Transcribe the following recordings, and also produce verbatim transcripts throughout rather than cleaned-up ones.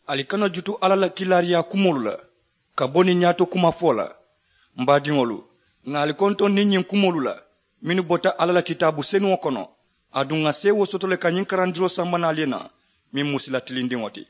ali kana jutu ala la kilariya kumolu la ka boni nyato kuma fola mbadiŋolu nga ali konton ni nyin kumolu la minu bota ala la kitabu senu kono adunga sewo sotole ka nyin karandiro sambana lena min musila tilindiŋoti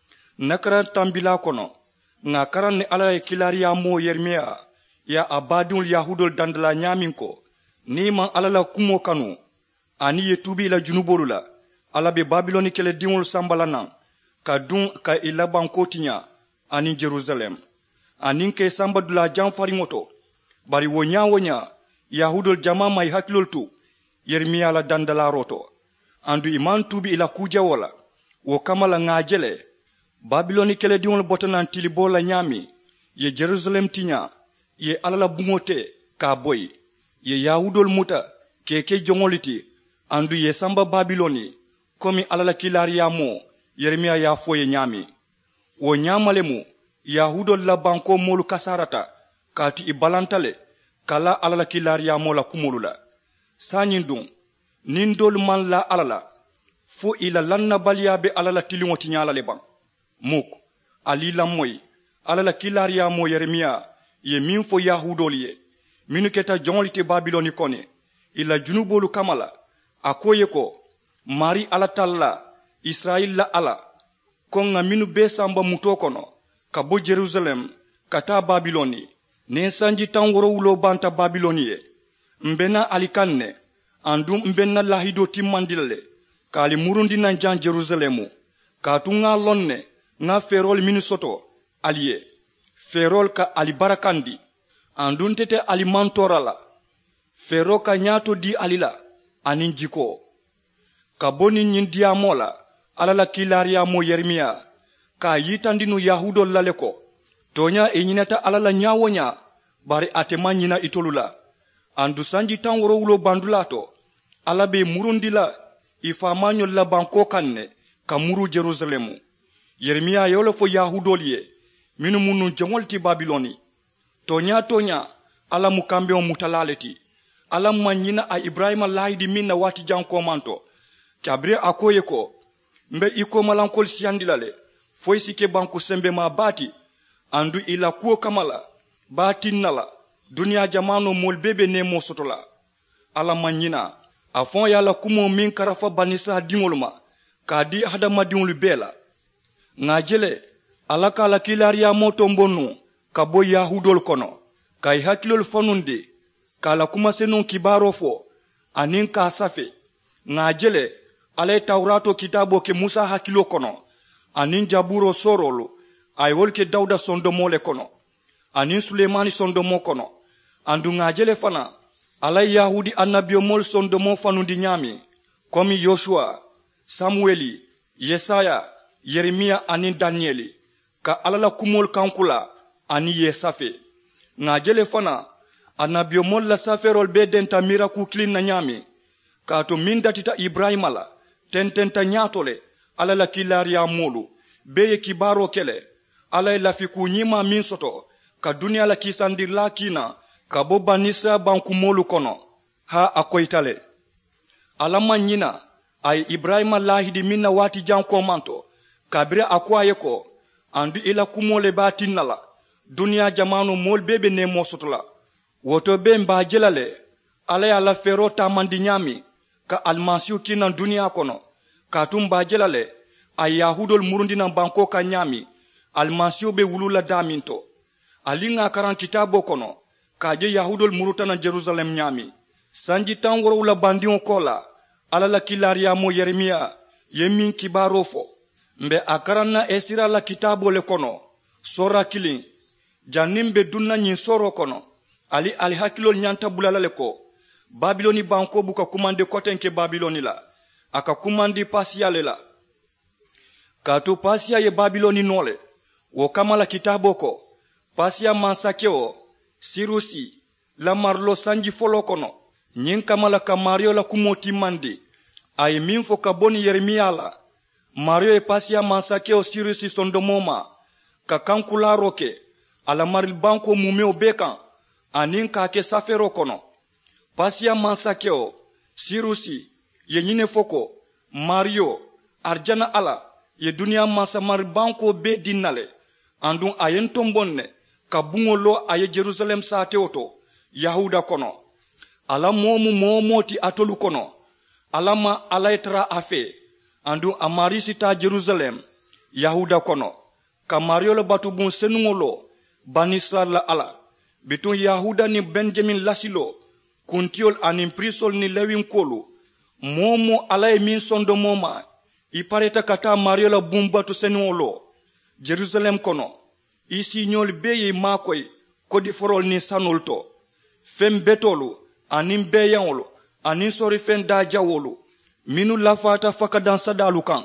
nakara tambila kono nga karan ni ala la kilariya mo yermiya ya abadul yahudol dandala nyamin ko ni man ala la kumo kanu ani ye tubi la junubolu la ala be babiloni kele diŋol sambalana ka dun ka ila bankotinya ani Jerusalem anin ke sambadula janfari moto bari wonya wonya yahudol jama mai hakilol tu yermiya la dandala roto andu iman tubi ila kuja wala wo kamala ngajele babiloni kele diŋol botanan tilibola nyami ye Jerusalem tinya ye alala bungote ka boy ye yahudol muta keke jongoliti andu ye samba babiloni komi alala kilariya mo yeremiya ya foye nyami wo nyamalemu yahudol la banko molu kasarata kati ibalantale kala alala kilariya mo la kumulula sanyin dun nindol man la alala fo ila lanna baliya be alala tilingoti nyala le ban muk ali la moy alala kilariya mo yeremiya ye min fo yahudol ye minu keta jongolite babiloni kone ila junubolu kamala akoye ko mari ala talla Israel la ala konga minu be samba muto kono ka bo Jerusalem kata Babiloni ne sanji tangoro ulo banta Babiloni ye mbena alikanne andu mbena lahido timmandile ka ali murundi nan jan Jerusalemu ka tunga lonne na ferol minu soto aliye ferol ka ali barakandi andun tete ali mantorala fero ka nyato di alila anin jiko ka boni nyin diamola ala la kilariya mo yermiya ka yitandinu yahudol laleko tonya enyinata ala la nyawonya bari atema nyina itolula andu sanji tanworo ulo bandulato ala be murundila ifamanyo la banko kanne ka muru Jerusalemu yermiya yolo fo yahudol ye minu munu jongolti Babiloni tonya tonya ala mukambe o mutalaleti ala manyina a Ibrahima lahidi minna wati janko manto kabre akoye ko mbe iko malankol siandilale foi sike banku sembe ma bati andu ila kuo kamala bati nala dunia jamano mol bebe ne mo sotola ala manyina afon yala kumo min karafa banisa dingolma kadi hada madingul bela ngajele ala kala kilariya moto mbonu kabo yahudol kono kai hakilol fonunde kala kuma senon kibaro fo anin ka safe ngajele ale taurato kitabo ke Musa hakilo kono anin jaburo sorolo ay wolke Dauda sondomole kono anin Sulemani sondomo kono andu ngajele fana ala yahudi annabio mol sondomo fanundi nyami komi Yoshua Samueli Yesaya Yeremia anin Danieli ka alala kumol kankula ani yesafe ngajele fana annabio mol la saferol be denta miraku klin na nyami ka to min datita Ibrahima la tententa nyatole ala la kilariya molu beye kibaro kele ala la fiku nyima min soto ka dunia la kisandir la kina ka bo banisa banku molu kono ha akoitale ala manyina ay Ibrahima lahidi minna wati janko manto kabire akwaye ko andu ila kumole batinala dunia jamanu mol bebe ne mosotola woto be mba jelale ala ya la fero tamandi nyami ka almasiu kina dunia kono ka tumba jelale ay yahudol murundina banko ka nyami almasiu be wulula daminto alinga karan kitabo kono ka je yahudol murutana Jerusalem nyami sanji tangoro ula bandion kola ala la kilariya mo Yeremia yemin kibaro fo mbe akarana esira la kitabo le kono sora kilin janimbe dunna nyin soro kono ali ali hakilol nyanta bulala le ko Babiloni banko buka kumande kotenke Babiloni la aka kumandi pasia le la kato pasia ye Babiloni nole wo kamala kitabo ko pasia mansakeo sirusi la marlo sanji folo kono nyin kamala ka Mario la kumoti mandi ay minfo ka boni Yeremia la Mario e pasia mansakeo sirusi sondomoma ka kankula roke ala maril banko mumeo bekan anin ka ke safero kono pasia mansakeo sirusi yenyine foko Mario arjana ala ye duniya masamari banko be dinnale andun ayen tombonne ka bungolo aye Jerusalem sate oto Yahuda kono ala momu momoti atolu kono alama alaitra afe andu amarisita Jerusalem Yahuda kono ka mariolo batubun senungolo banisra la ala bitun Yahuda ni Benjamin lasilo kuntiol anin prisol ni lewin kolu momo alay min sondo moma ipareta kata mariola bumbatu senungolo Jerusalem kono isi nyol beye makoy kodi forol ni sanolto fem betolu anin beyanolo anin sori fen dajawolo minu lafata fakadan sadalu kan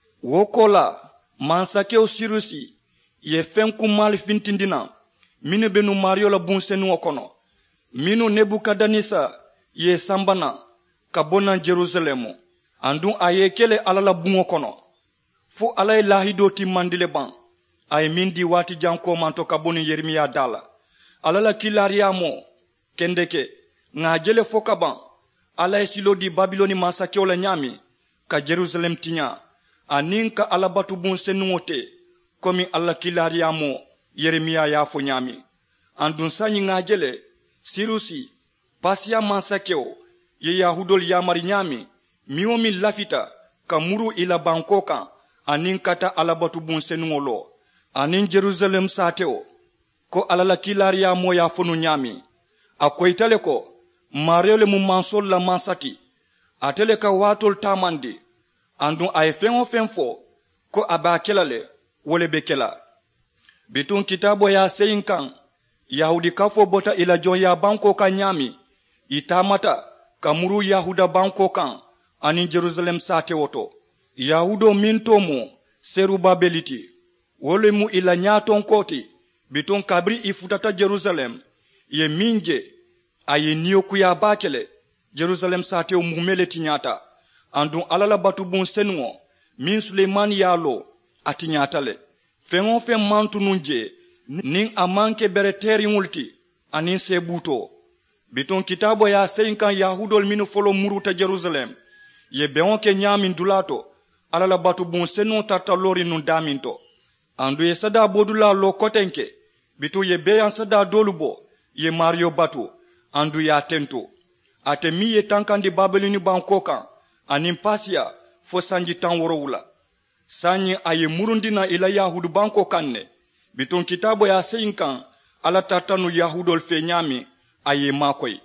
wokola mansakeo sirusi ye fen kumal fintindina minu benu mariola bun senu kono minu Nebukadanisa ye sambana kabona Jerusalemu andun aye kele alala bungo kono fu alay lahido ti mandile ban ay mindi wati janko manto kaboni Yeremia dala alala kilariamo kendeke nga jele fokaban alay silo di Babiloni masakeo la nyami ka Jerusalem tinya aninka alabatu bun senuote komi alla kilariamo Yeremia ya fo nyami andun sanyi nga jele sirusi pasia masakeo ye Yahudol yamari nyami miyomi lafita ka muru ila bankoka aninkata alabatu bun senuolo anin Jerusalem sateo ko alala kilaria moya fonu nyami akoitale ko marele mu mansol la mansati atele ka watol tamandi andun ay fengo fenfo ko abakelale wole bekela bitun kitabo ya seinkan Yahudi kafo bota ila jon ya banko ka nyami itamata kamuru Yahuda banko kan anin Jerusalem sate woto Yahudo mintomo Serubabeliti wole mu ila nyaton koti bitun kabri ifutata Jerusalem ye minje aye niyoku ya bakele Jerusalem sate o mumele tinyata andun alala batubun senuo min Suleiman yalo atinyatale fengo fen mantu nunje nin amanke bere teri multi anin sebuto biton kitabo ya seinkan Yahudol minu folo muruta Jerusalem ye beonke nyamin dulato alala batubun senu tata lori nun daminto andu ye sada bodula lo kotenke bitu ye beyan sada dolubo ye Mario batu andu ya tento ate mi ye tankandi Babelini bankoka anin pasia fo sanji tan worowula sanyi aye murundina ila Yahudu banko kanne bitun kitabo ya seinkan ala tatanu Yahudol fe nyami aye makoy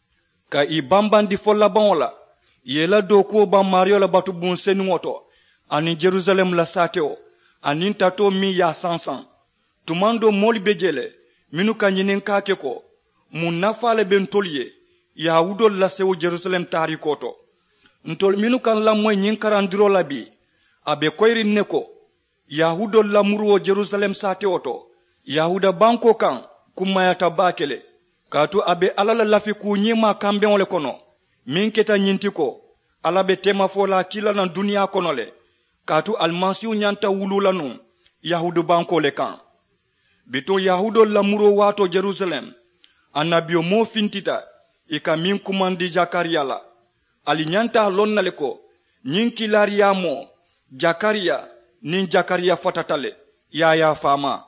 ka i bambandi fo labanla yela doko ba Mario la batu bun senuoto anin Jerusalem la sateo anin tato mi ya sansan tumando moli bejele minu kanyinin kake ko mun nafale ben tolye Yahudol la sewo Jerusalem tarikoto ntol minu kan la moy nyin karandiro labi abe koyri neko Yahudol la muruo Jerusalem sateo to Yahuda banko kan kumayata bakele katu abe alala lafi ku nyima kambe ole kono min keta nyintiko alabe tema fola kila na dunia kono le katu almansiu nyanta wulula nu Yahudu banko le kan biton Yahudo lamuro wato Jerusalem anabio mo fintita ika min kumandi Jakaria la ali nyanta lonna le ko nyinki laria mo Jakaria nin Jakaria fatatale ya ya fama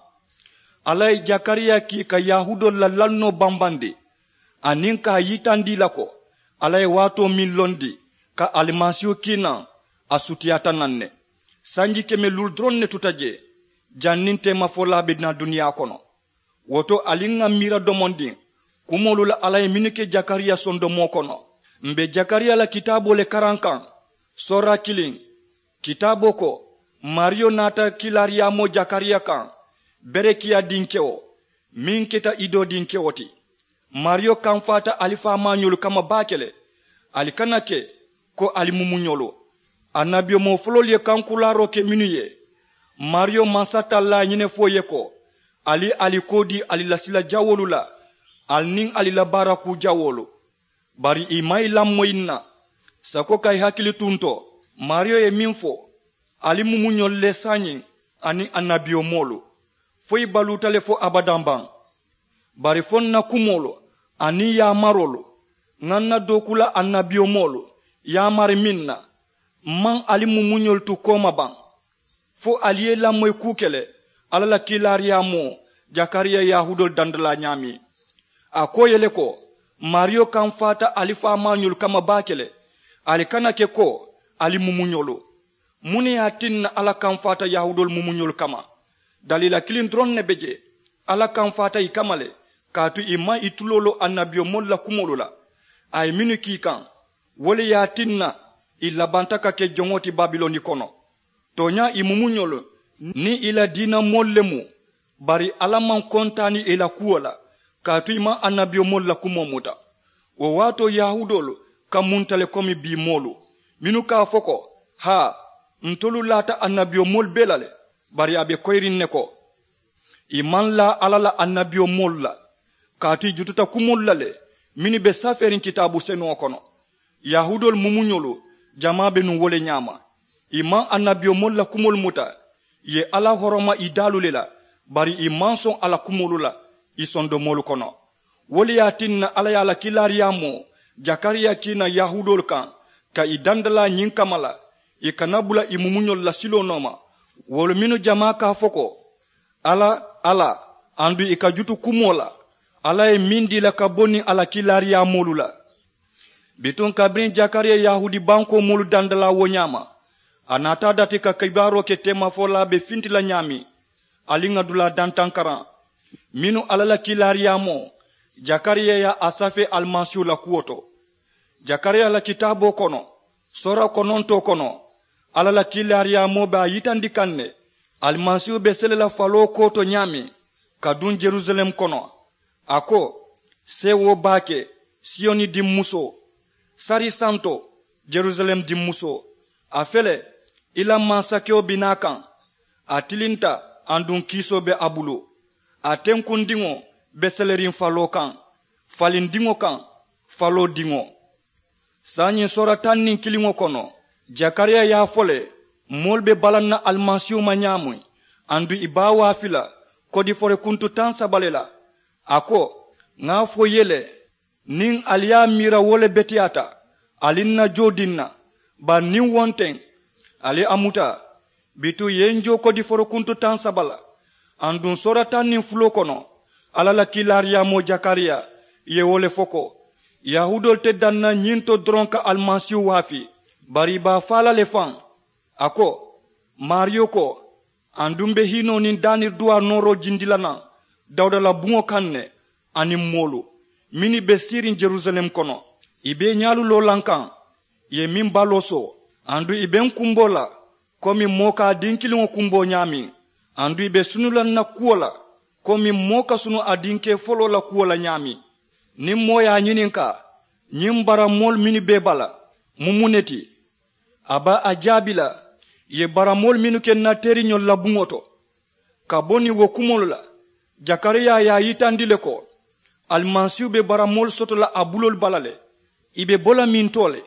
alay Jakaria ki ka Yahudo la lanno bambandi aninka yitandi lako alay wato min londi ka almasio kina asutiata nanne sanji keme luldron ne tutaje janninte mafola bedna dunia kono woto alinga mira domondi kumolu la alay minike Jakaria sondo mokono mbe Jakaria la kitabo le karankan sora killing kitabo ko Mario nata kilaria mo Jakaria kan berekia dinkeo minketa ido dinkeoti Mario kanfata alifa manyulu kama bakele alikanake ko alimumunyolo anabio mo flolye kankularo ke minuye Mario mansata la nyine foye ko ali alikodi alilasila jawolula alning alilabara ku jawolo bari imai lammoyinna sako kai hakili tunto Mario e minfo alimumunyol le sanyi ani anabio molo foi balutale fo abadamban bari fonna kumolo ani ya marolo nganna dokula annabio molo ya mari minna man alimu munyol tu koma ban fo aliye la moy kukele ala la kilariya mo jakariya yahudol dandala nyami a ko yele ko mario kan fata alifa manyul kama bakele ali kana ke ko ali mumunyolo muni atin ala kan fata yahudol mumunyol kama dalila kilindron ne beje ala kan fata ikamale katu ima itulolo annabiyo molla kumolola ay minu kikan wole yatinna illa bantaka ke jongoti babiloni kono tonya imumunyolo ni ila dina mollemu bari alaman kontani ila kuola katu ima annabiyo molla kumomuta wo wato yahudolo kamuntale komi bi molu minu ka foko ha ntolu lata annabiyo mol belale bari abe koyrin neko iman la alala annabiyo molla katu jututa kumollale mini be saferin kitabu seno kono yahudol mumunyolo jamabe nu wole nyama iman annabiyo molla kumol muta ye ala horoma idalulela bari iman son ala kumolula isondo molu kono wole yatinna ala yala kilariyamo jakariya kina yahudol kan ka idandala nyinkamala ikanabula imumunyol la silo noma wolo minu jama ka foko ala ala andu ikajutu kumola ala e mindi la kaboni ala kilariya molula bitun kabrin jakariya yahudi banko molu dandala wonyama anata dati ka kibaro ke tema fola be fintila nyami alinga dula dantankara minu alala kilariya mo jakariya ya asafe almansiu la kuoto jakariya la kitabo kono sora kononto kono alala kilariya mo ba yitandikanne almansiu be selela falo koto nyami kadun Jerusalem kono ako sewo bake sioni di muso sari santo Jerusalem di muso afele ila mansakeo binakan atilinta andun kiso be abulo atenkundingo beselerin falo kan falindingo kan falo dingo sanyi sora tannin kilingo kono jakariya ya fole molbe balanna almansiu manyamu andu ibawa fila kodi fore kuntu tan sabalela ako nga fo yele nin aliya mira wole betiata alinna jodinna ba ni wonten ali amuta bitu yenjo kodi foro kuntu tan sabala andun sora tan nin fulo kono alala kilariya mo jakariya ye wole foko yahudol te danna nyinto dronka almansiu wafi bari ba fala le fan ako mario ko andumbe hino nin danir duwa noro jindilana dawda la bungo kanne ani molu mini be sirin Jerusalem kono ibe nyalu lo lankan ye min baloso andu ibe kumbola komi moka dinkilingo kumbo nyami andu ibe sunulan na kuola komi moka sunu adinke folo la kuola nyami nim moya nyininka nyimbara mol mini bebala mumuneti aba ajabila ye baramol minu kenna terinyol la bungoto kaboni wo kumolola jakariya ya yitandile ko almansiu be baramol soto la abulol balale ibe bola mintole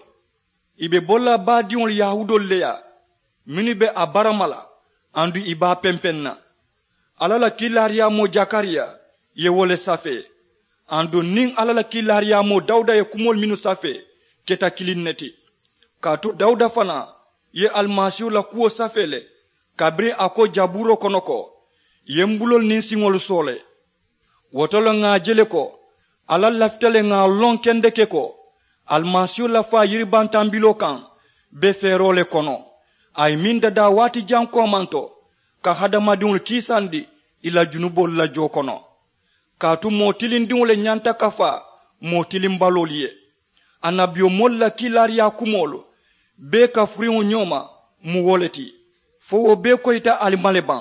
ibe bola badiol yahudol leya minu be abaramala andu iba pempenna alala kilariya mo jakariya ye wole safe andu nin alala kilariya mo dauda ye kumol minu safe keta kilinneti katu dauda fana ye almasiu la kuo safele kabri ako jaburo konoko yembulol nin singol sole wotolo nga jele ko ala laftele nga lon kende ke ko almasiu la fa yiriban tambilo kan be ferole kono ay minda da wati janko manto ka hadama dun kisandi ila junubol la jokono ka tu motilin dun le nyanta kafa motilin baloliye anabio molla kilariya kumolo be ka friwo nyoma mu woleti fo be koita alimaleban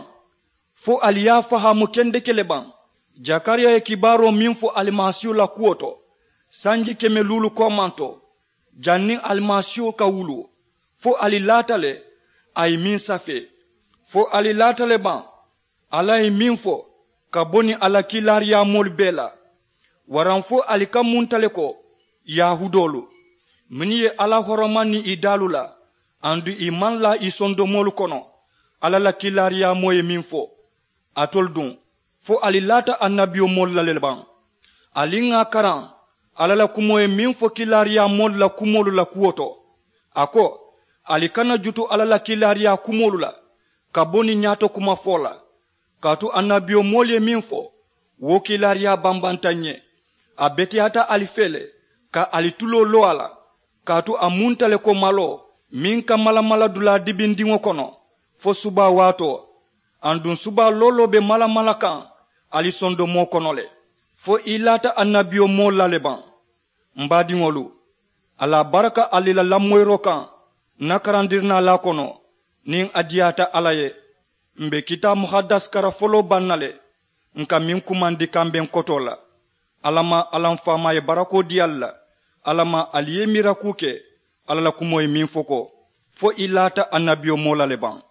fo aliya fahamu kende keleban jakariya e kibaro min fo almasiu la kuoto sanji keme lulu komanto janni almasiu ka wulu fo alilatale ay min safe fo alilatale ban alay min fo ka boni ala kilariya mol bela waran fo alikamuntale ko yahudolu miniye ala horomani idalula andu iman la isondo molu kono ala la kilariya moye minfo atol dun fo alilata annabiyo mol la lelban alinga karan ala la kumoye minfo kilariya mol la kumolu la kuoto ako alikana jutu ala la kilariya kumolu la ka boni nyato kuma fola katu annabiyo molye minfo wo kilariya bambantanye a betiyata alifele ka alitulo lo ala katu amuntale ko malo min ka mala mala dula dibindingo kono fo suba wato andun suba lolo be mala mala kan ali sondo mo konole fo ilata annabiyo mo laleban mbadingolu ala baraka alila lamoyro kan nakarandirna la kono nin adiyata alaye mbe kita muhaddas kara folo bannale nka min kumandi kamben kotola alama alam fama ye barako di alla alama aliye mirakuke alala kumoy min foko fo ilata annabiyo mo laleban